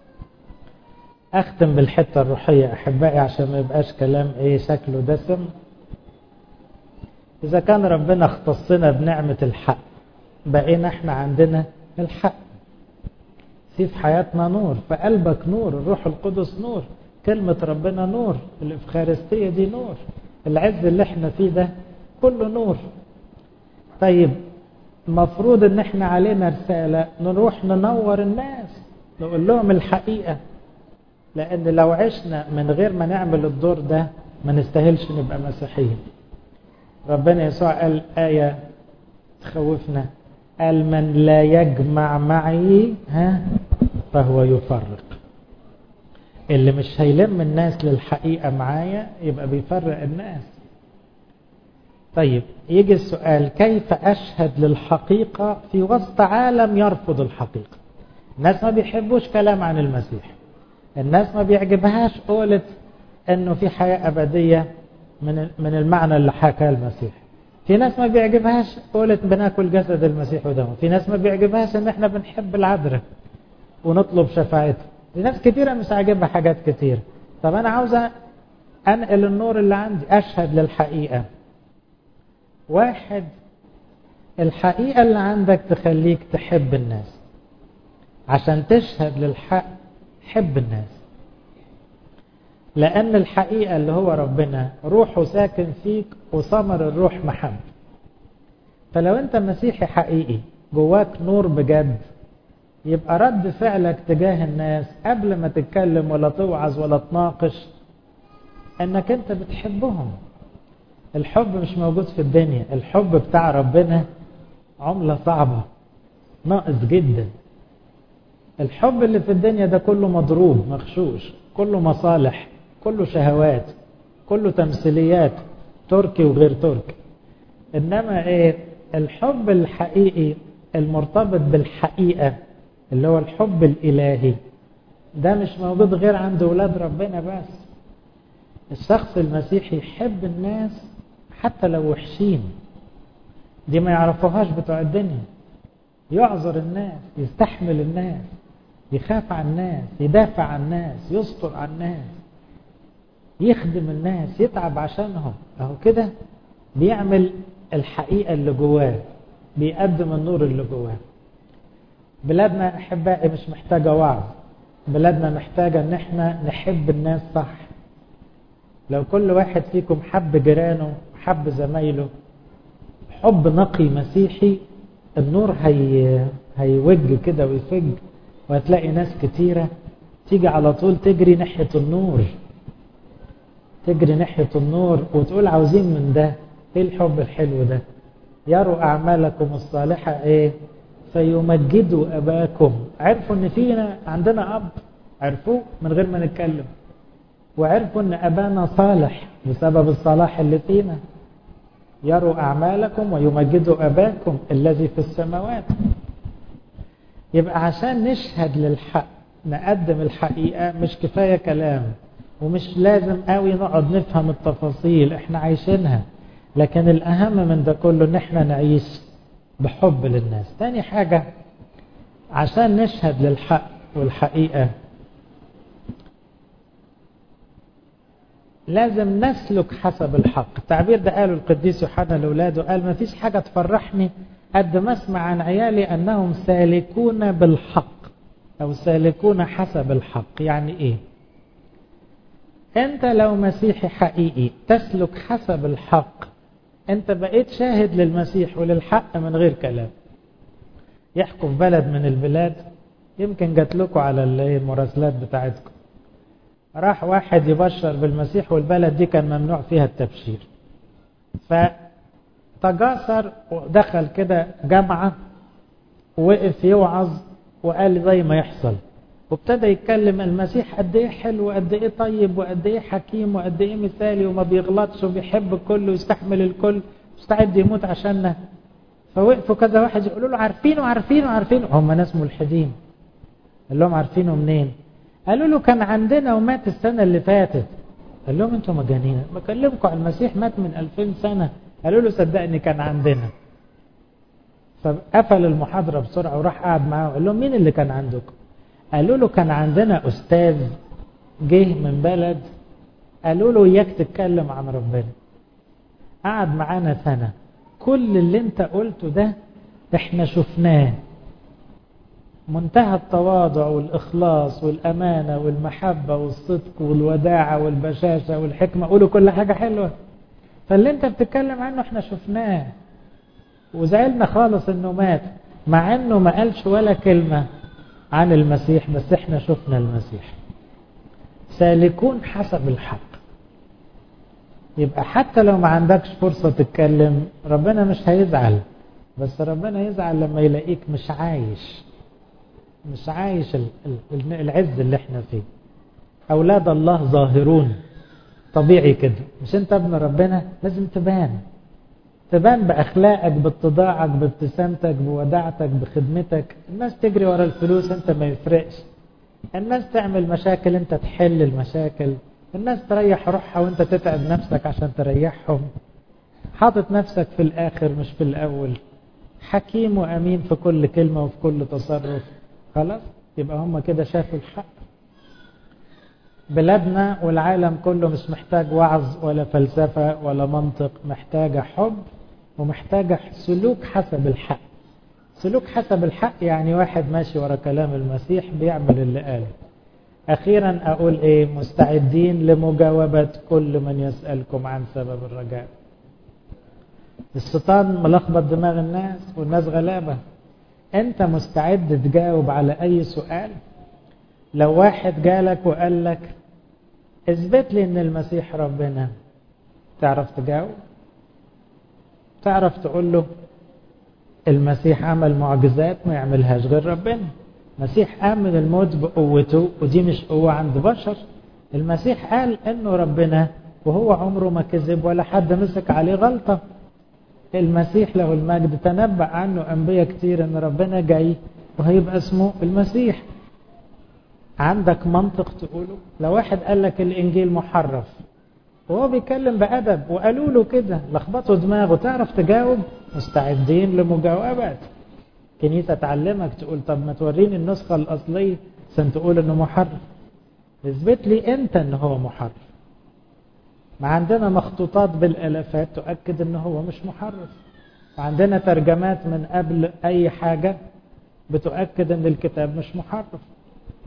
أختم بالحتة الروحية أحبائي عشان ما يبقاش كلام شكله دسم. إذا كان ربنا اختصنا بنعمة الحق، بقينا احنا عندنا الحق. في حياتنا نور، في قلبك نور، الروح القدس نور، كلمة ربنا نور، الإفخارستية دي نور، العز اللي احنا فيه ده كله نور. طيب مفروض ان احنا علينا رسالة نروح ننور الناس، نقول لهم الحقيقة. لأن لو عشنا من غير ما نعمل الدور ده ما نستاهلش نبقى مسيحيين. ربنا يسوع قال آية تخوفنا، قال من لا يجمع معي فهو يفرق. اللي مش هيلم الناس للحقيقة معايا يبقى بيفرق الناس. طيب يجي السؤال، كيف أشهد للحقيقة في وسط عالم يرفض الحقيقة؟ الناس ما بيحبوش كلام عن المسيح، الناس ما بيعجبهاش قولة انه في حياة ابدية من المعنى اللي حكاه المسيح. في ناس ما بيعجبهاش قولة بناكل جسد المسيح ودمه. في ناس ما بيعجبهاش ان احنا بنحب العذراء ونطلب شفاعته. في ناس كتيرة مش عاجبها حاجات كتير. طب انا عاوزة انقل النور اللي عندي، اشهد للحقيقة. واحد، الحقيقة اللي عندك تخليك تحب الناس. عشان تشهد للحق حب الناس، لأن الحقيقة اللي هو ربنا روحه ساكن فيك، وثمر الروح محب. فلو أنت مسيحي حقيقي جواك نور بجد، يبقى رد فعلك تجاه الناس قبل ما تتكلم ولا توعظ ولا تناقش أنك أنت بتحبهم. الحب مش موجود في الدنيا. الحب بتاع ربنا عملة صعبة، ناقص جدا. الحب اللي في الدنيا ده كله مضروب مغشوش، كله مصالح، كله شهوات، كله تمثيليات، تركي وغير تركي. إنما الحب الحقيقي المرتبط بالحقيقة اللي هو الحب الإلهي ده مش موجود غير عند أولاد ربنا بس. الشخص المسيحي يحب الناس حتى لو وحشين، دي ما يعرفوهاش بتوع الدنيا. يعذر الناس، يستحمل الناس، يخاف عن الناس، يدافع عن الناس، يستر عن الناس، يخدم الناس، يتعب عشانهم. اهو كده بيعمل الحقيقة اللي جواه، بيقدم النور اللي جواه. بلادنا احبائي مش محتاجة وعظ، بلادنا محتاجة ان احنا نحب الناس صح. لو كل واحد فيكم حب جيرانه حب زمايله حب نقي مسيحي، النور هيوج كده ويفج، وهتلاقي ناس كتيرة تيجي على طول تجري ناحية النور، تجري ناحية النور وتقول عاوزين من ده. ايه الحب الحلو ده؟ يروا أعمالكم الصالحة ايه؟ فيمجدوا أباكم. عرفوا ان فينا عندنا أب، عرفوه من غير ما نتكلم، وعرفوا ان أبانا صالح بسبب الصلاح اللي فينا. يروا أعمالكم ويمجدوا أباكم الذي في السماوات. يبقى عشان نشهد للحق نقدم الحقيقة، مش كفاية كلام، ومش لازم قوي نقعد نفهم التفاصيل، احنا عايشينها. لكن الأهم من ده كله ان احنا نعيش بحب للناس. تاني حاجة عشان نشهد للحق والحقيقة لازم نسلك حسب الحق. التعبير ده قاله القديس يوحنا لأولاده، قال ما فيش حاجة تفرحني قد ما اسمع عن عيالي أنهم سالكون بالحق أو سالكون حسب الحق. يعني إيه؟ أنت لو مسيحي حقيقي تسلك حسب الحق، أنت بقيت شاهد للمسيح وللحق من غير كلام. يحكوا في بلد من البلاد، يمكن جات لكم على المراسلات بتاعتكم، راح واحد يبشر بالمسيح والبلد دي كان ممنوع فيها التبشير، فتجاسر ودخل كده جامعة ووقف يوعظ وقال زي ما يحصل، وابتدى يتكلم المسيح قد ايه حلو وقد ايه طيب وقد ايه حكيم وقد ايه مثالي وما بيغلطش وبيحب الكل ويستحمل الكل مستعد يموت عشاننا. فوقفوا كذا واحد يقولوا له عارفينه، هم ناس ملحدين. قال لهم عارفينه منين؟ قالوا له كان عندنا ومات السنة اللي فاتت. قال لهم انتوا مجانين، بكلمكم عن المسيح مات من 2000 سنة. قالوا له صدقني كان عندنا. فقفل المحاضرة بسرعة وراح قاعد معاهم. قال لهم مين اللي كان عندكم؟ قالوا له كان عندنا أستاذ جه من بلد، قالوا له إياك تتكلم عن ربنا. قعد معانا سنة، كل اللي انت قلته ده احنا شفناه، منتهى التواضع والإخلاص والأمانة والمحبة والصدق والوداعة والبشاشة والحكمة، قولوا كل حاجة حلوة، فاللي انت بتتكلم عنه احنا شفناه وزعلنا خالص انه مات، مع انه ما قالش ولا كلمة عن المسيح، بس احنا شفنا المسيح. سالكون حسب الحق. يبقى حتى لو ما عندكش فرصة تتكلم ربنا مش هيزعل، بس ربنا يزعل لما يلاقيك مش عايش العز اللي احنا فيه. أولاد الله ظاهرون، طبيعي كده، مش انت ابن ربنا لازم تبان بأخلاقك، باتضاعك، بابتسامتك، بوداعتك، بخدمتك. الناس تجري ورا الفلوس انت ما يفرقش، الناس تعمل مشاكل انت تحل المشاكل، الناس تريح روحها وانت تتعب نفسك عشان تريحهم، حاطط نفسك في الآخر مش في الأول، حكيم وأمين في كل كلمة وفي كل تصرف. خلاص يبقى هم كده شافوا الحق. بلادنا والعالم كله مش محتاج وعظ ولا فلسفة ولا منطق، محتاجة حب ومحتاجة سلوك حسب الحق. سلوك حسب الحق يعني واحد ماشي ورا كلام المسيح بيعمل اللي قاله. أخيرا أقول إيه؟ مستعدين لمجاوبة كل من يسألكم عن سبب الرجاء. الشيطان ملخبط دماغ الناس والناس غلابة. أنت مستعد تجاوب على أي سؤال؟ لو واحد جالك وقال لك اثبت لي ان المسيح ربنا، تعرف تجاوب؟ تعرف تقول له المسيح عمل معجزات ما يعملهاش غير ربنا؟ المسيح قام من الموت بقوته ودي مش قوة عند بشر. المسيح قال انه ربنا وهو عمره ما كذب ولا حد مسك عليه غلطة. المسيح له المجد تنبأ عنه أنبياء كتير ان ربنا جاي وهيبقى اسمه المسيح. عندك منطق تقوله؟ لو واحد قال لك الإنجيل محرف وهو بيتكلم بأدب وقالوا له كده لخبطوا دماغه، تعرف تجاوب؟ مستعدين لمجاوبات. كنيسة تعلمك تقول طب ما توريني النسخة الأصلية عشان تقول إنه محرف. اثبت لي أنت إنه هو محرف. ما عندنا مخطوطات بالآلافات تؤكد إنه هو مش محرف، وعندنا ترجمات من قبل أي حاجة بتؤكد إن الكتاب مش محرف.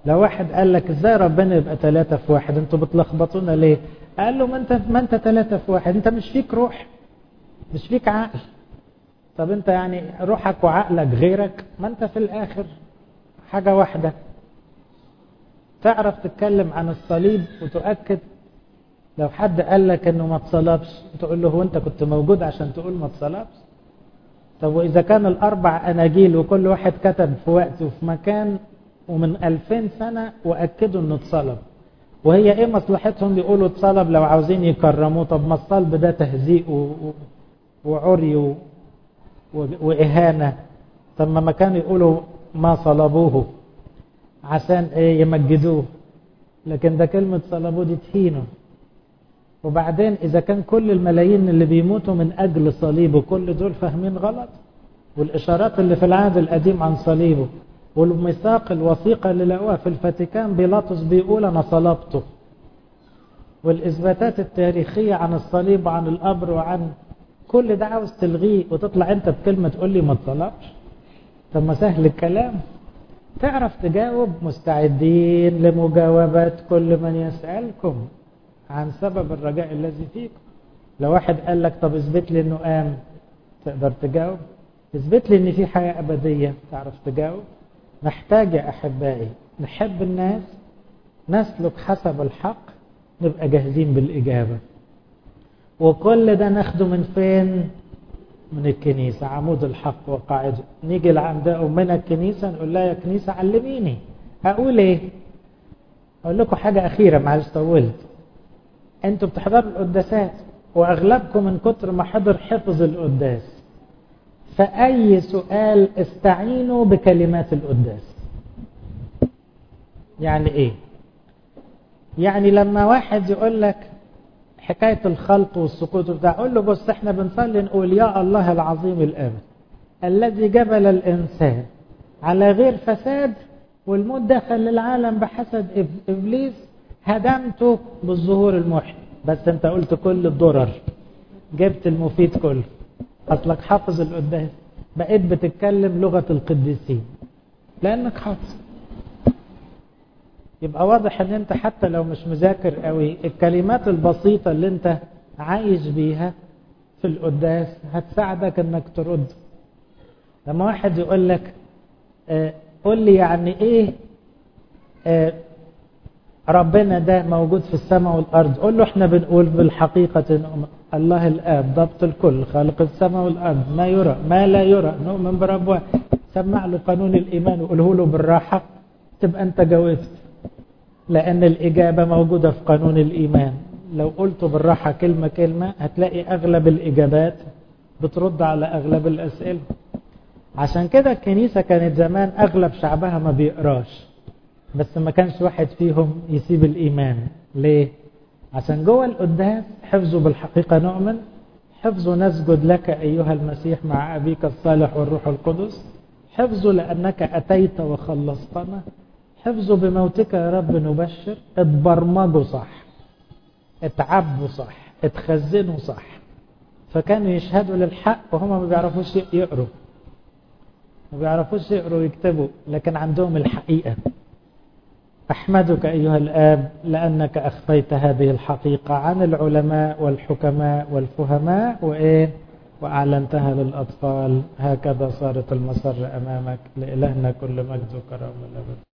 لو واحد قال لك ازاي ربنا يبقى 3 في 1، انتوا بتلخبطونا ليه؟ قال له ما انت 3 في 1، انت مش فيك روح، مش فيك عقل. طب انت يعني روحك وعقلك غيرك، ما انت في الاخر حاجة واحدة. تعرف تتكلم عن الصليب وتؤكد. لو حد قال لك انه ما اتصلبش تقول له هو انت كنت موجود عشان تقول ما اتصلبش؟ طب واذا كان ال4 اناجيل وكل واحد كتب في وقت وفي مكان ومن 2000 سنة واكدوا انه اتصلب، وهي ايه مصلحتهم يقولوا اتصلب لو عاوزين يكرموه؟ طب ما الصلب ده تهزيء وعري واهانة. طب ما كانوا يقولوا ما صلبوه عشان ايه؟ يمجدوه. لكن ده كلمة صلبوه دي تهينه. وبعدين اذا كان كل الملايين اللي بيموتوا من اجل صليبه كل دول فاهمين غلط، والاشارات اللي في العهد القديم عن صليبه والميثاق الوثيقة اللي لقوها في الفاتيكان بيلاطس بيقول انا صلبته، والاثباتات التاريخية عن الصليب وعن القبر وعن كل ده عاوز تلغيه وتطلع انت بكلمة تقول لي ما اتصلبش؟ طب ما سهل الكلام. تعرف تجاوب؟ مستعدين لمجاوبات كل من يسألكم عن سبب الرجاء الذي فيكم. لو واحد قال لك طب اثبت لي انه قام، تقدر تجاوب؟ اثبت لي ان في حياة ابدية، تعرف تجاوب؟ نحتاج يا احبائي نحب الناس، نسلك حسب الحق، نبقى جاهزين بالاجابة. وكل ده ناخده من فين؟ من الكنيسة، عمود الحق وقاعده. نيجي لعند أمنا الكنيسة نقول لها يا كنيسة علميني أقول إيه؟ أقول لكم حاجة أخيرة معلش طولت. أنتوا بتحضروا القداسات وأغلبكم من كتر ما حضر حفظ القداس، فأي سؤال استعينوا بكلمات القداس. يعني إيه؟ يعني لما واحد يقول لك حكاية الخلق والسقوط بتاع، أقول له بص احنا بنصلي نقول يا الله العظيم الآب الذي جبل الإنسان على غير فساد، والموت دخل للعالم بحسد إبليس، هدمته بالظهور المحيي. بس انت قلت كل الضرر، جبت المفيد كله، أصلك حافظ القداس، بقيت بتتكلم لغة القديسين لأنك حافظ. يبقى واضح ان انت حتى لو مش مذاكر قوي، الكلمات البسيطة اللي انت عايش بيها في القداس هتساعدك انك ترد. لما واحد يقول لك قول لي يعني ايه ربنا ده موجود في السماء والارض، قول له احنا بنقول بالحقيقة الله الاب ضبط الكل خالق السماء والارض، ما يرى ما لا يرى، نؤمن برب واحد. سمع له قانون الايمان وقوله له بالراحة، تبقى انت جاوبت، لأن الإجابة موجودة في قانون الإيمان. لو قلت بالراحة كلمة كلمة هتلاقي أغلب الإجابات بترد على أغلب الأسئلة. عشان كده الكنيسة كانت زمان أغلب شعبها ما بيقراش، بس ما كانش واحد فيهم يسيب الإيمان. ليه؟ عشان جوه القداس حفظوا بالحقيقة نؤمن، حفظوا نسجد لك أيها المسيح مع أبيك الصالح والروح القدس، حفظوا لأنك أتيت وخلصتنا، حفظوا بموتك يا رب نبشر. اتبرمجوا صح، اتعبوا صح، اتخزنوا صح، فكانوا يشهدوا للحق وهم ما بيعرفوش يقروا، ما بيعرفوش يقروا ويكتبوا، لكن عندهم الحقيقة. أحمدك أيها الآب لأنك أخفيت هذه الحقيقة عن العلماء والحكماء والفهماء وأعلنتها للأطفال. هكذا صارت المسر أمامك. لإلهنا كل مجد وكرامة الأبد.